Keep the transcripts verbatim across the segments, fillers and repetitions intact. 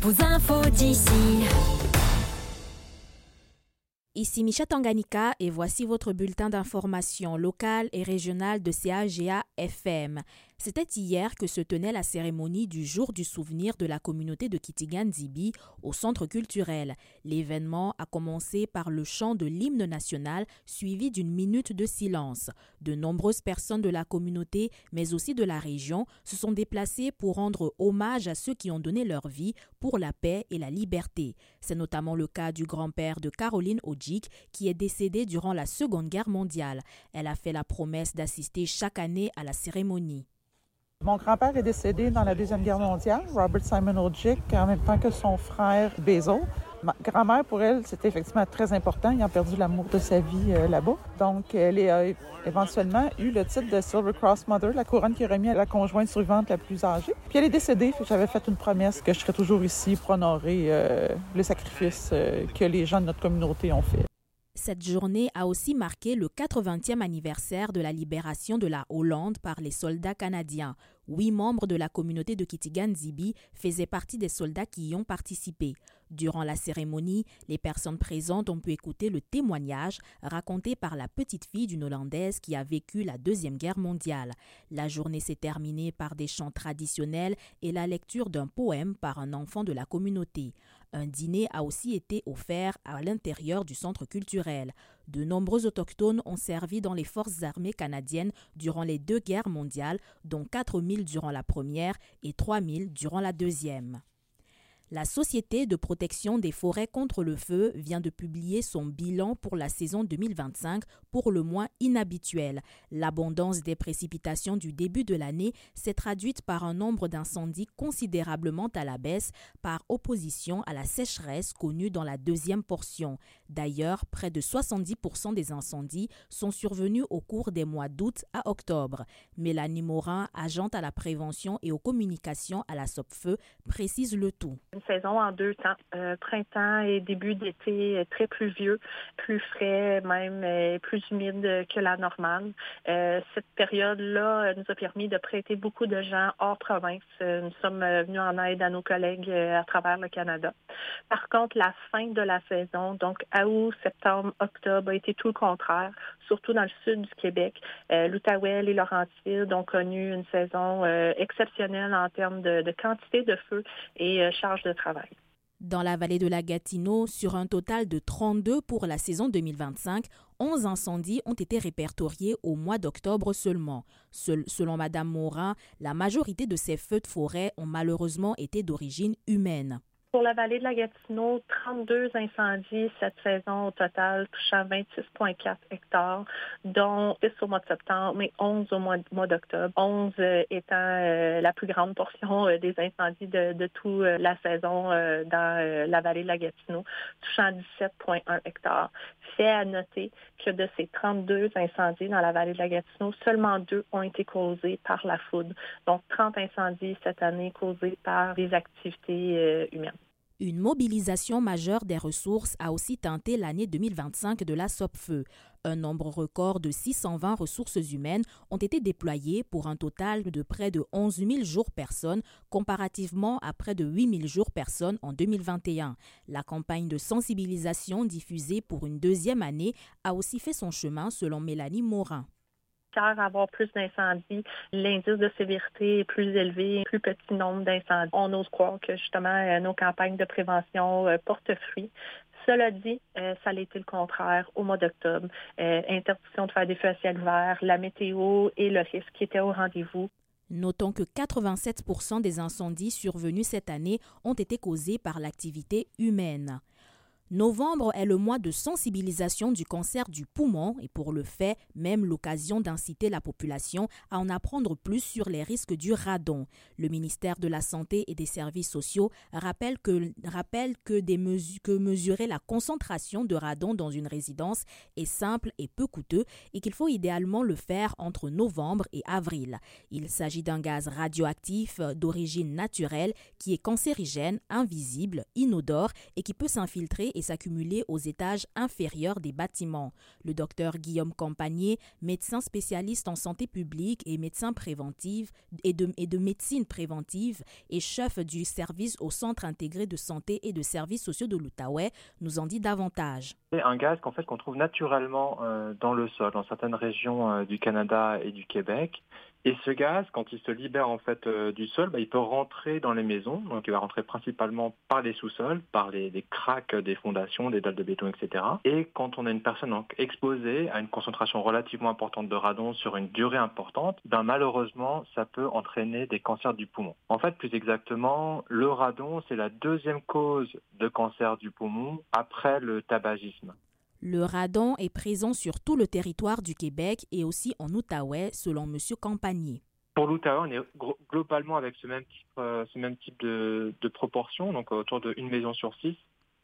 vos infos d'ici. Ici Micha Tanganyika et voici votre bulletin d'information locale et régionale de C A G A F M. C'était hier que se tenait la cérémonie du jour du souvenir de la communauté de Kitigan-Zibi au centre culturel. L'événement a commencé par le chant de l'hymne national suivi d'une minute de silence. De nombreuses personnes de la communauté, mais aussi de la région, se sont déplacées pour rendre hommage à ceux qui ont donné leur vie pour la paix et la liberté. C'est notamment le cas du grand-père de Caroline Odjik qui est décédé durant la Seconde Guerre mondiale. Elle a fait la promesse d'assister chaque année à la cérémonie. Mon grand-père est décédé dans la Deuxième Guerre mondiale, Robert Simon Odjik, en même temps que son frère Basil. Ma grand-mère, pour elle, c'était effectivement très important. Il a perdu l'amour de sa vie euh, là-bas. Donc, elle a éventuellement eu le titre de Silver Cross Mother, la couronne qui est remise à la conjointe survivante la plus âgée. Puis elle est décédée, fait que j'avais fait une promesse que je serais toujours ici pour honorer euh, le sacrifice euh, que les gens de notre communauté ont fait. Cette journée a aussi marqué le quatre-vingtième anniversaire de la libération de la Hollande par les soldats canadiens. Huit membres de la communauté de Kitigan-Zibi faisaient partie des soldats qui y ont participé. Durant la cérémonie, les personnes présentes ont pu écouter le témoignage raconté par la petite fille d'une Hollandaise qui a vécu la Deuxième Guerre mondiale. La journée s'est terminée par des chants traditionnels et la lecture d'un poème par un enfant de la communauté. Un dîner a aussi été offert à l'intérieur du centre culturel. De nombreux autochtones ont servi dans les forces armées canadiennes durant les deux guerres mondiales, dont quatre mille durant la première et trois mille durant la deuxième. La Société de protection des forêts contre le feu vient de publier son bilan pour la saison deux mille vingt-cinq, pour le moins inhabituel. L'abondance des précipitations du début de l'année s'est traduite par un nombre d'incendies considérablement à la baisse par opposition à la sécheresse connue dans la deuxième portion. D'ailleurs, près de soixante-dix pour cent des incendies sont survenus au cours des mois d'août à octobre. Mélanie Morin, agente à la prévention et aux communications à la SOPFEU, précise le tout. Une saison en deux temps, euh, printemps et début d'été euh, très pluvieux, plus frais, même euh, plus humide que la normale. Euh, cette période-là euh, nous a permis de prêter beaucoup de gens hors province. Euh, nous sommes euh, venus en aide à nos collègues euh, à travers le Canada. Par contre, la fin de la saison, donc à août, septembre, octobre, a été tout le contraire, surtout dans le sud du Québec. Euh, L'Outaouais, les Laurentides ont connu une saison euh, exceptionnelle en termes de, de quantité de feu et euh, charge de travail. Dans la vallée de la Gatineau, sur un total de trente-deux pour la saison deux mille vingt-cinq, onze incendies ont été répertoriés au mois d'octobre seulement. Seul, selon Mme Morin, la majorité de ces feux de forêt ont malheureusement été d'origine humaine. Pour la vallée de la Gatineau, trente-deux incendies cette saison au total, touchant vingt-six virgule quatre hectares, dont six au mois de septembre, mais onze au mois, mois d'octobre. onze euh, étant euh, la plus grande portion euh, des incendies de, de toute euh, la saison euh, dans euh, la vallée de la Gatineau, touchant dix-sept virgule un hectares. Fait à noter que de ces trente-deux incendies dans la vallée de la Gatineau, seulement deux ont été causés par la foudre. Donc trente incendies cette année causés par des activités euh, humaines. Une mobilisation majeure des ressources a aussi teinté l'année deux mille vingt-cinq de la SOPFEU. Un nombre record de six cent vingt ressources humaines ont été déployées pour un total de près de onze mille jours personnes, comparativement à près de huit mille jours personnes en deux mille vingt et un. La campagne de sensibilisation diffusée pour une deuxième année a aussi fait son chemin selon Mélanie Morin. Avoir plus d'incendies, l'indice de sévérité est plus élevé, plus petit nombre d'incendies. On ose croire que justement nos campagnes de prévention portent fruit. Cela dit, euh, ça a été le contraire au mois d'octobre. Euh, interdiction de faire des feux à ciel ouvert, la météo et le risque qui étaient au rendez-vous. Notons que quatre-vingt-sept pour cent des incendies survenus cette année ont été causés par l'activité humaine. Novembre est le mois de sensibilisation du cancer du poumon et pour le fait, même l'occasion d'inciter la population à en apprendre plus sur les risques du radon. Le ministère de la Santé et des Services sociaux rappelle que, rappelle que, des mesures, que mesurer la concentration de radon dans une résidence est simple et peu coûteux et qu'il faut idéalement le faire entre novembre et avril. Il s'agit d'un gaz radioactif d'origine naturelle qui est cancérigène, invisible, inodore et qui peut s'infiltrer et s'accumuler aux étages inférieurs des bâtiments. Le docteur Guillaume Campagné, médecin spécialiste en santé publique et médecin préventive et de, et de médecine préventive et chef du service au Centre intégré de santé et de services sociaux de l'Outaouais, nous en dit davantage. C'est un gaz qu'en fait qu'on trouve naturellement euh, dans le sol, dans certaines régions euh, du Canada et du Québec. Et ce gaz, quand il se libère en fait euh, du sol, bah, il peut rentrer dans les maisons. Donc il va rentrer principalement par les sous-sols, par les, les cracks des fondations, des dalles de béton, et cetera. Et quand on a une personne donc, exposée à une concentration relativement importante de radon sur une durée importante, ben, malheureusement, ça peut entraîner des cancers du poumon. En fait, plus exactement, le radon, c'est la deuxième cause de cancer du poumon après le tabagisme. Le radon est présent sur tout le territoire du Québec et aussi en Outaouais, selon M. Campagné. Pour l'Outaouais, on est globalement avec ce même type, euh, ce même type de, de proportion, donc autour d'une maison sur six.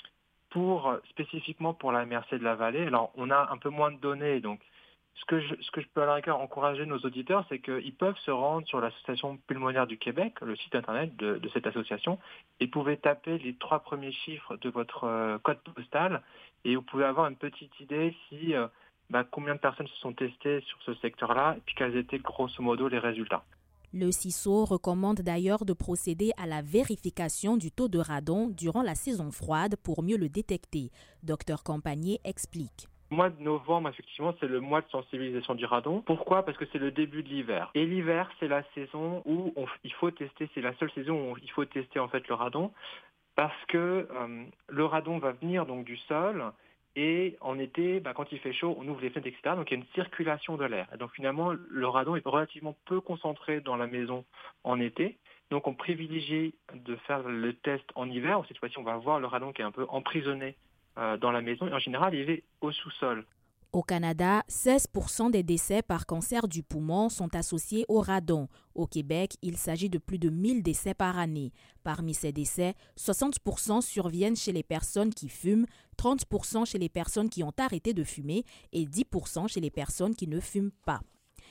Pour, spécifiquement pour la M R C de la Vallée, alors on a un peu moins de données, donc ce que je, ce que je peux à la rigueur encourager nos auditeurs, c'est qu'ils peuvent se rendre sur l'Association pulmonaire du Québec, le site internet de, de cette association, et vous pouvez taper les trois premiers chiffres de votre euh, code postal, et vous pouvez avoir une petite idée si euh, bah, combien de personnes se sont testées sur ce secteur-là, et puis quels étaient grosso modo les résultats. Le C I S O recommande d'ailleurs de procéder à la vérification du taux de radon durant la saison froide pour mieux le détecter. Docteur Campagné explique. Le mois de novembre, effectivement, c'est le mois de sensibilisation du radon. Pourquoi ? Parce que c'est le début de l'hiver. Et l'hiver, c'est la saison où on, il faut tester, c'est la seule saison où on, il faut tester en fait le radon, parce que euh, le radon va venir donc du sol. Et en été, bah, quand il fait chaud, on ouvre les fenêtres, et cetera. Donc il y a une circulation de l'air. Et donc finalement, le radon est relativement peu concentré dans la maison en été. Donc on privilégie de faire le test en hiver. Cette fois-ci, on va voir le radon qui est un peu emprisonné euh, dans la maison. Et en général, il est au sous-sol. Au Canada, seize pour cent des décès par cancer du poumon sont associés au radon. Au Québec, il s'agit de plus de mille décès par année. Parmi ces décès, soixante pour cent surviennent chez les personnes qui fument, trente pour cent chez les personnes qui ont arrêté de fumer et dix pour cent chez les personnes qui ne fument pas.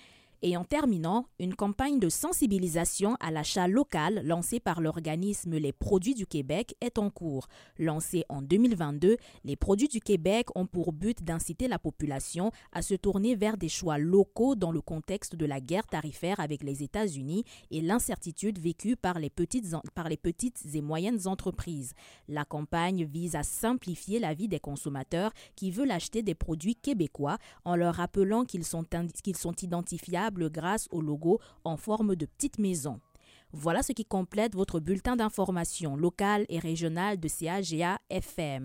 Et en terminant, une campagne de sensibilisation à l'achat local lancée par l'organisme Les Produits du Québec est en cours. Lancée en deux mille vingt-deux, Les Produits du Québec ont pour but d'inciter la population à se tourner vers des choix locaux dans le contexte de la guerre tarifaire avec les États-Unis et l'incertitude vécue par les petites, par les petites et moyennes entreprises. La campagne vise à simplifier la vie des consommateurs qui veulent acheter des produits québécois en leur rappelant qu'ils sont, qu'ils sont identifiables grâce au logo en forme de petite maison. Voilà ce qui complète votre bulletin d'information locale et régionale de C A G A F M.